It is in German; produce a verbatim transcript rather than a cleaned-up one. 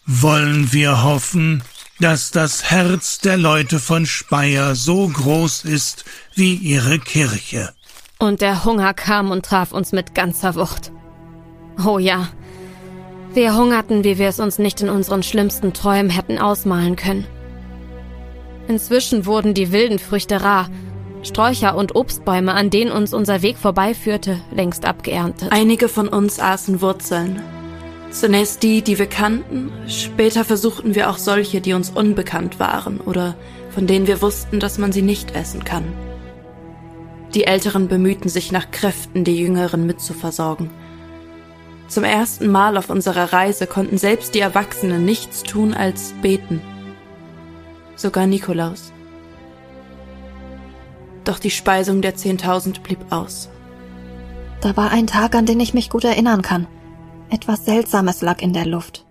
wollen wir hoffen, dass das Herz der Leute von Speyer so groß ist wie ihre Kirche. Und der Hunger kam und traf uns mit ganzer Wucht. Oh ja, wir hungerten, wie wir es uns nicht in unseren schlimmsten Träumen hätten ausmalen können. Inzwischen wurden die wilden Früchte rar, Sträucher und Obstbäume, an denen uns unser Weg vorbeiführte, längst abgeerntet. Einige von uns aßen Wurzeln. Zunächst die, die wir kannten, später versuchten wir auch solche, die uns unbekannt waren oder von denen wir wussten, dass man sie nicht essen kann. Die Älteren bemühten sich nach Kräften, die Jüngeren mitzuversorgen. Zum ersten Mal auf unserer Reise konnten selbst die Erwachsenen nichts tun als beten. Sogar Nikolaus. Doch die Speisung der Zehntausend blieb aus. Da war ein Tag, an den ich mich gut erinnern kann. Etwas Seltsames lag in der Luft.